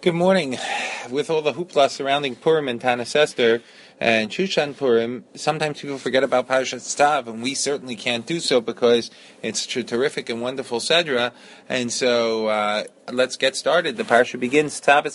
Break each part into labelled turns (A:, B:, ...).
A: Good morning. With all the hoopla surrounding Purim and Tanis Esther and Shushan Purim, sometimes people forget about Parashat Stav, and we certainly can't do so because it's a terrific and wonderful Sedra. And so let's get started. The Parasha begins. The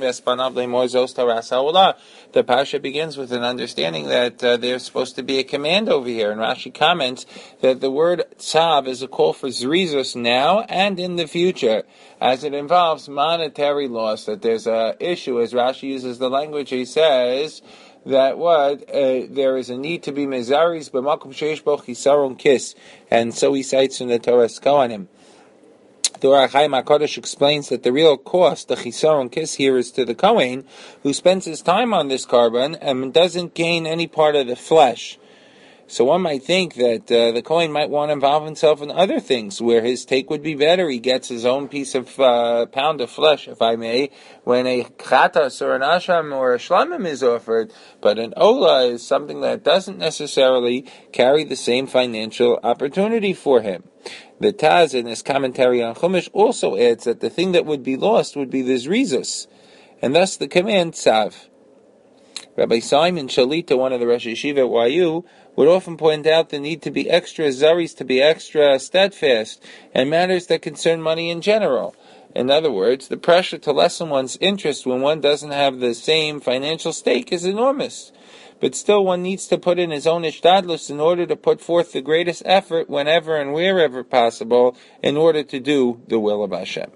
A: Parasha begins with an understanding that there's supposed to be a command over here. And Rashi comments that the word Tzav is a call for Zrizus now and in the future, as it involves monetary loss, that there's a issue, as Rashi uses the language, he says that there is a need to be mezaris b'makom sheish bo chisaron kis, and so he cites in the Torah Kohanim. The Ohr HaChaim HaKadosh explains that the real cost, the chisaron kis here, is to the Kohen who spends his time on this carbon and doesn't gain any part of the flesh. So one might think that the Kohen might want to involve himself in other things where his take would be better. He gets his own piece of pound of flesh, if I may, when a chatas or an asham or a shlamim is offered. But an ola is something that doesn't necessarily carry the same financial opportunity for him. The Taz, in his commentary on Chumash, also adds that the thing that would be lost would be the zrizus, and thus the command tzav. Rabbi Simon Shalita, one of the Rosh Yeshiva at YU, would often point out the need to be extra zaris, to be extra steadfast, and matters that concern money in general. In other words, the pressure to lessen one's interest when one doesn't have the same financial stake is enormous. But still, one needs to put in his own ishtadlus in order to put forth the greatest effort whenever and wherever possible in order to do the will of Hashem.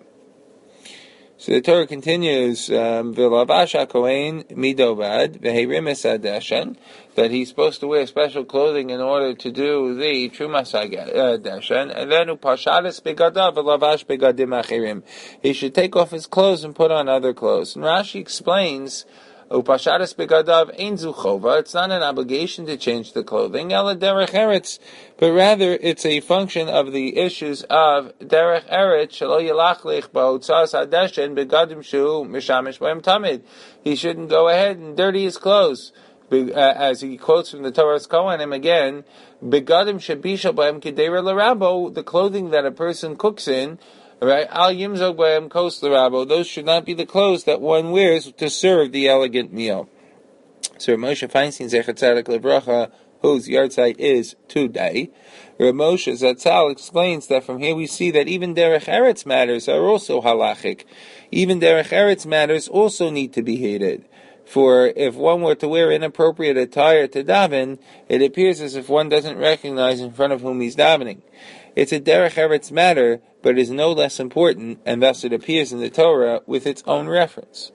A: So the Torah continues, V'lavash Kohen midovad v'herimis adeshen, that he's supposed to wear special clothing in order to do the trumas adeshen, and then upashadas begadav v'lavash begadim achirim. He should take off his clothes and put on other clothes. And Rashi explains, Upashadas begadav ein zuchova. It's not an obligation to change the clothing, ela derech eretz, but rather it's a function of the issues of derech eretz shelo yelachlich ba'otzas hadeshen begadim shu mishamish b'hem tamid. He shouldn't go ahead and dirty his clothes, as he quotes from the Torah's Kohanim again. Begadim shabisha b'hem kedera l'rabo, the clothing that a person cooks in. Right, al yimzog b'hem kos l'rabo. Those should not be the clothes that one wears to serve the elegant meal. So Moshe Feinstein Zecher Tzedek Livracha, whose yahrzeit is today, Rav Moshe Zatzal explains that from here we see that even derech eretz matters are also halachic. Even derech eretz matters also need to be hated. For if one were to wear inappropriate attire to daven, it appears as if one doesn't recognize in front of whom he's davening. It's a derech eretz matter, but it is no less important, and thus it appears in the Torah with its own reference.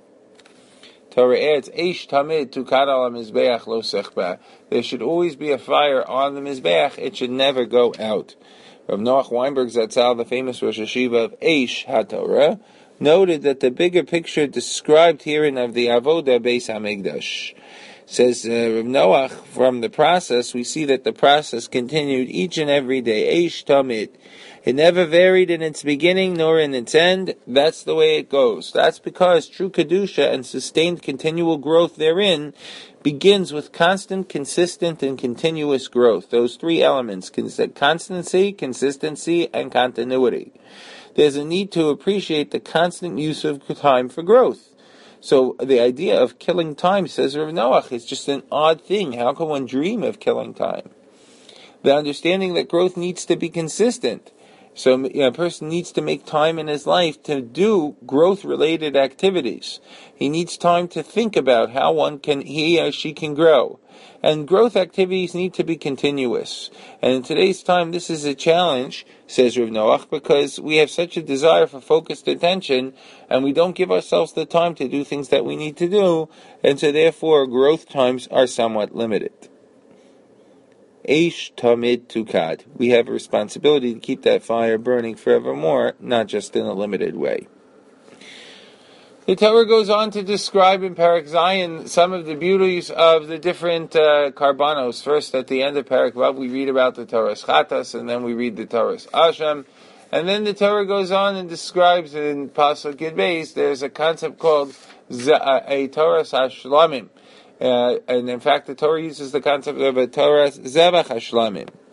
A: Torah adds, Eish tamid tukad al mizbeach lo sechba. There should always be a fire on the mizbeach; it should never go out. Rav Noach Weinberg Zatzal, the famous Rosh Yeshiva of Eish HaTorah, noted that the bigger picture described herein of the Avodah Beis Hamikdash. Says Rav Noach, from the process, we see that the process continued each and every day. Eish tamid. It never varied in its beginning nor in its end. That's the way it goes. That's because true Kedusha and sustained continual growth therein begins with constant, consistent, and continuous growth. Those three elements, constancy, consistency, and continuity. There's a need to appreciate the constant use of time for growth. So the idea of killing time, says Rav Noach, is just an odd thing. How can one dream of killing time? The understanding that growth needs to be consistent. So a person needs to make time in his life to do growth-related activities. He needs time to think about how he or she can grow. And growth activities need to be continuous. And in today's time, this is a challenge, says Rav Noach, because we have such a desire for focused attention, and we don't give ourselves the time to do things that we need to do, and so therefore growth times are somewhat limited. Eish tamid tukad. We have a responsibility to keep that fire burning forevermore, not just in a limited way. The Torah goes on to describe in Parak Zayin some of the beauties of the different karbanos. First, at the end of Parak Vav, we read about the Torah's chatas, and then we read the Torah's asham. And then the Torah goes on and describes in Pasuk Yud Beis, there's a concept called a Torah's hashlamim. And in fact, the Torah uses the concept of a Torah Zevach Hashlamim.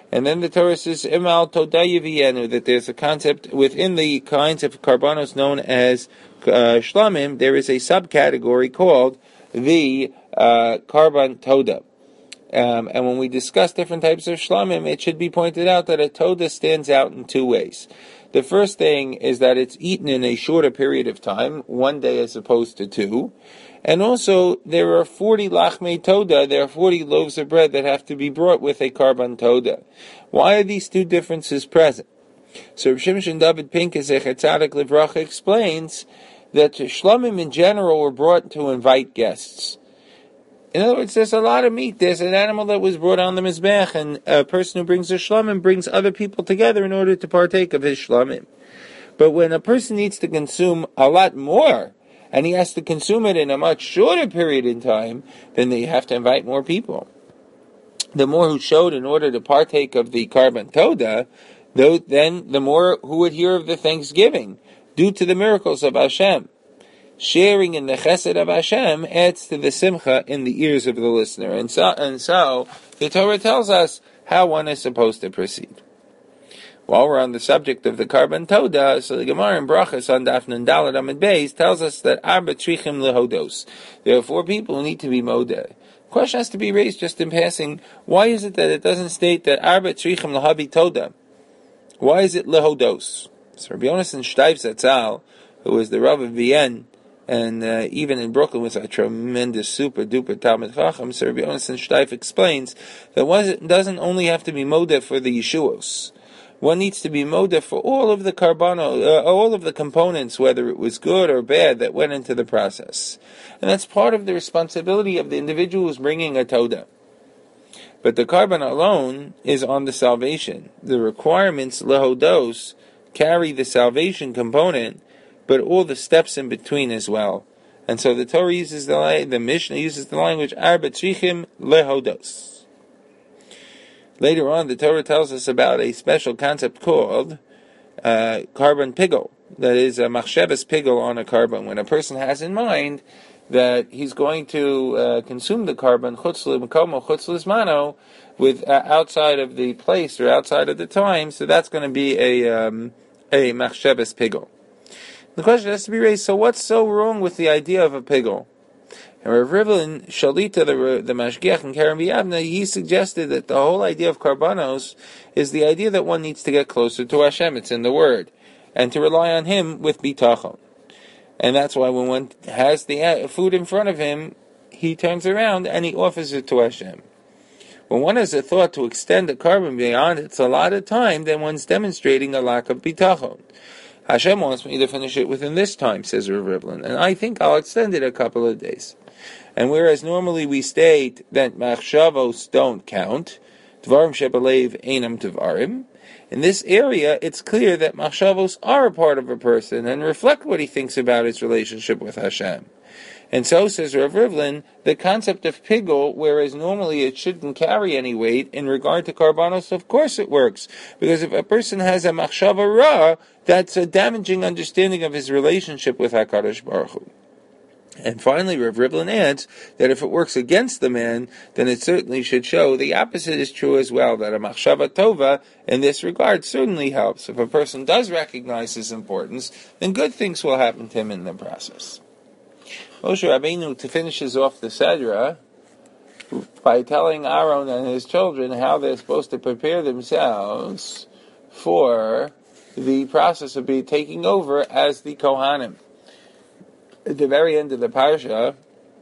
A: And then the Torah says, Imal Todayivienu, that there's a concept within the kinds of karbanos known as shlamim, there is a subcategory called the karban toda. And when we discuss different types of shlamim, it should be pointed out that a toda stands out in two ways. The first thing is that it's eaten in a shorter period of time, 1 day as opposed to 2. And also, there are 40 lachmei toda, there are 40 loaves of bread that have to be brought with a karban toda. Why are these two differences present? So Rav Shimshon David Pincus Zecher Tzadik Livracha explains that shlamim in general were brought to invite guests. In other words, there's a lot of meat. There's an animal that was brought on the mizbech, and a person who brings a shlamim brings other people together in order to partake of his shlamim. But when a person needs to consume a lot more, and he has to consume it in a much shorter period in time, then they have to invite more people. The more who showed in order to partake of the karban toda, then the more who would hear of the thanksgiving, due to the miracles of Hashem. Sharing in the chesed of Hashem adds to the simcha in the ears of the listener. And so the Torah tells us how one is supposed to proceed. While we're on the subject of the karban toda, so the Gemara in Brachas on Daf Nun Daled Amud Beis tells us that arba tzrichim lehodos. There are 4 people who need to be modeh. The question has to be raised just in passing. Why is it that it doesn't state that arba tzrichim lehabi toda? Why is it lehodos? So Rabbi Yonasan Shteif Zatzal, who was the Rav of Vienne, and even in Brooklyn was a tremendous super duper Talmid Chacham, so Rabbi Yonasan Shteif explains that it doesn't only have to be modeh for the Yeshuos. One needs to be modeh for all of the all of the components, whether it was good or bad, that went into the process. And that's part of the responsibility of the individual who's bringing a toda. But the karban alone is on the salvation. The requirements, lehodos, carry the salvation component, but all the steps in between as well. And so the Torah uses the Mishnah uses the language, arba tzrichim lehodos. Later on, the Torah tells us about a special concept called karban pigul. That is a machshavas pigul on a karban. When a person has in mind that he's going to consume the karban chutz l'makomo, chutz l'zmano, with outside of the place or outside of the time, so that's going to be a machshavas pigul. The question has to be raised, so what's so wrong with the idea of a pigul? And Rav Rivlin Shalita, the Mashgiach in Kerem B'Yavne, he suggested that the whole idea of karbanos is the idea that one needs to get closer to Hashem, it's in the Word, and to rely on Him with bitachon. And that's why when one has the food in front of him, he turns around and he offers it to Hashem. When one has a thought to extend the karban beyond its allotted time, then one's demonstrating a lack of bitachon. Hashem wants me to finish it within this time, says Rav Rivlin, and I think I'll extend it a couple of days. And whereas normally we state that machshavos don't count, dvarim shebalev einam dvarim, in this area it's clear that machshavos are a part of a person and reflect what he thinks about his relationship with Hashem. And so, says Rav Rivlin, the concept of pigul, whereas normally it shouldn't carry any weight, in regard to karbanos, of course it works. Because if a person has a machshava ra, that's a damaging understanding of his relationship with HaKadosh Baruch Hu. And finally, Rav Rivlin adds that if it works against the man, then it certainly should show the opposite is true as well, that a machshava tova in this regard certainly helps. If a person does recognize his importance, then good things will happen to him in the process. Moshe Rabbeinu finishes off the Sedra by telling Aaron and his children how they're supposed to prepare themselves for the process of taking over as the Kohanim. At the very end of the parsha,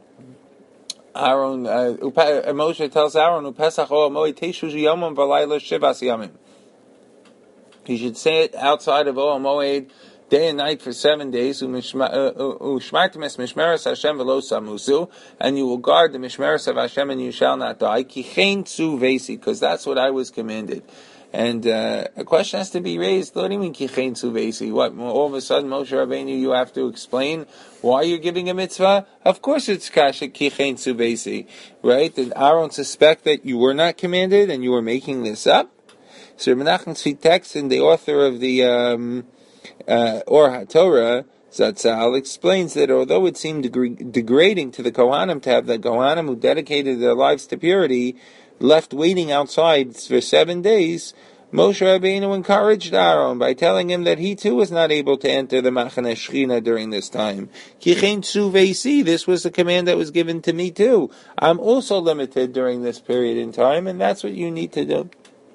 A: Moshe tells Aaron, "Upesach o Moed teshu yomim v'layla shivas yamim." He should say it outside of Ol Moed, day and night for 7 days. U'shmartem es mishmeres Hashem v'lo samusu, and you will guard the mishmeres of Hashem, and you shall not die. Ki chen tzu vesi, because that's what I was commanded. And a question has to be raised. What do you mean kichein tzuvesi? What, all of a sudden, Moshe Rabbeinu, you have to explain why you're giving a mitzvah? Of course it's kasha kichein tzuvesi, right? Did Aaron suspect that you were not commanded and you were making this up? So Menachem Tzvi Texan, the author of the Or HaTorah, Zatzal, explains that although it seemed degrading to the Kohanim to have the Kohanim who dedicated their lives to purity left waiting outside for 7 days, Moshe Rabbeinu encouraged Aaron by telling him that he too was not able to enter the Machane Shechina during this time. Kichein Tzuveisi, this was a command that was given to me too. I'm also limited during this period in time, and that's what you need to do.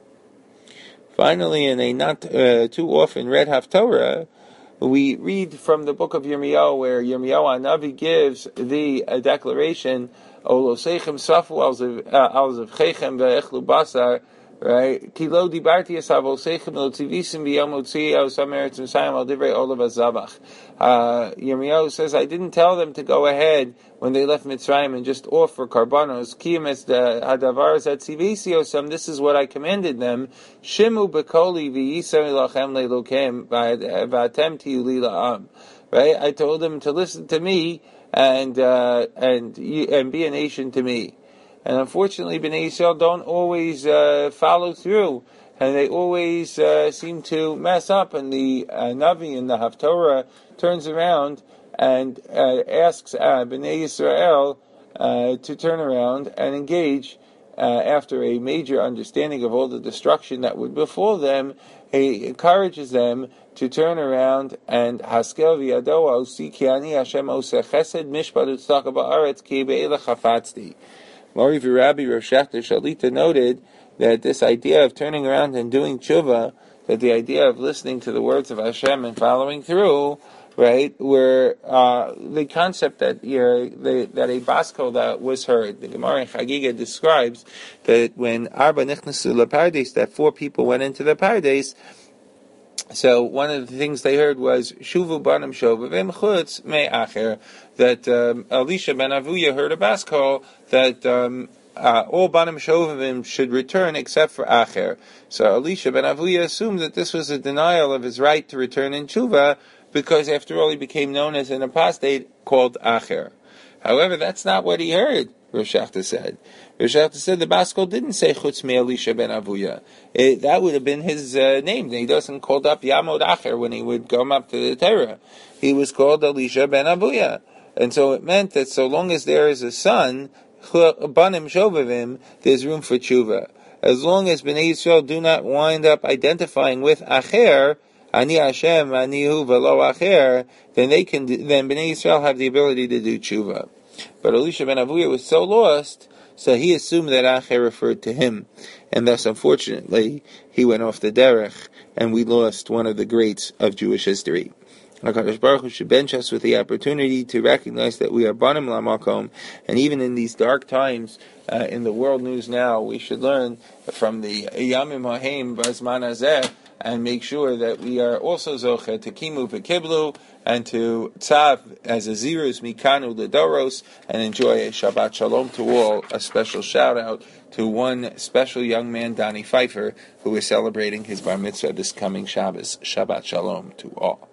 A: Finally, in a not too often read Haftorah, we read from the book of Yirmiyahu, where Yirmiyahu Hanavi gives the declaration, Oloseichem safu al zevchechem ve'echlu basar, right? Kilo dibarti asav oloseichem l'tzivisim b'yom otzi osam eretz Mitzrayim al divrei olav azavach. Yirmiyahu says, I didn't tell them to go ahead when they left Mitzrayim and just offer karbanos. Kiyemes hadavar zat tzivisi osam. This is what I commanded them. Shimu bekoli v'yisam ilachem le'lokem v'atem tiyu li la'am. Right? I told them to listen to me and be a nation to me. And unfortunately, Bnei Yisrael don't always follow through, and they always seem to mess up. And the Navi in the Haftorah turns around and asks Bnei Yisrael to turn around and engage after a major understanding of all the destruction that would befall them. He encourages them to turn around and Haskel v'yado osi ki ani Hashem oseh chesed mishpat u'tzedakah ba'aretz ki be'elach chafatzti. Mori v'Rabbi Rav Shechter Shalita noted that this idea of turning around and doing tshuva, that the idea of listening to the words of Hashem and following through, right, were the concept that that a baskol that was heard. The Gemara in Chagiga describes that when Arba nichnasu lepardes, that 4 people went into the pardes. So one of the things they heard was Shuvu Banim Shovavim Chutz Me Acher, that Elisha ben Avuya heard a baskol that all Banim Shovavim should return except for Acher. So Elisha ben Avuya assumed that this was a denial of his right to return in Tshuva, because after all he became known as an apostate called Acher. However, that's not what he heard, Rav Shechter said. Rav Shechter said the baskol didn't say Chutz me Elisha ben Avuya. That would have been his name. He doesn't called up Yamod Acher when he would come up to the Torah. He was called Elisha ben Avuya. And so it meant that so long as there is a son, Banim Shovavim, there's room for tshuva. As long as Bnei Yisrael do not wind up identifying with Acher, Ani Hashem, Ani Hu V'lo Acher, then Bnei Yisrael have the ability to do tshuva. But Elisha ben Avuya was so lost, so he assumed that Acher referred to him, and thus, unfortunately, he went off the derech, and we lost one of the greats of Jewish history. HaKadosh Baruch Hu should bench us with the opportunity to recognize that we are Banim Lamakom, and even in these dark times in the world news now, we should learn from the Yamim Haim Bazman Hazeh, and make sure that we are also zoche to kimu v'kiblu and to tzav as a zirus mikanu ledoros, and enjoy a Shabbat Shalom to all. A special shout out to one special young man, Donnie Pfeiffer, who is celebrating his bar mitzvah this coming Shabbos. Shabbat Shalom to all.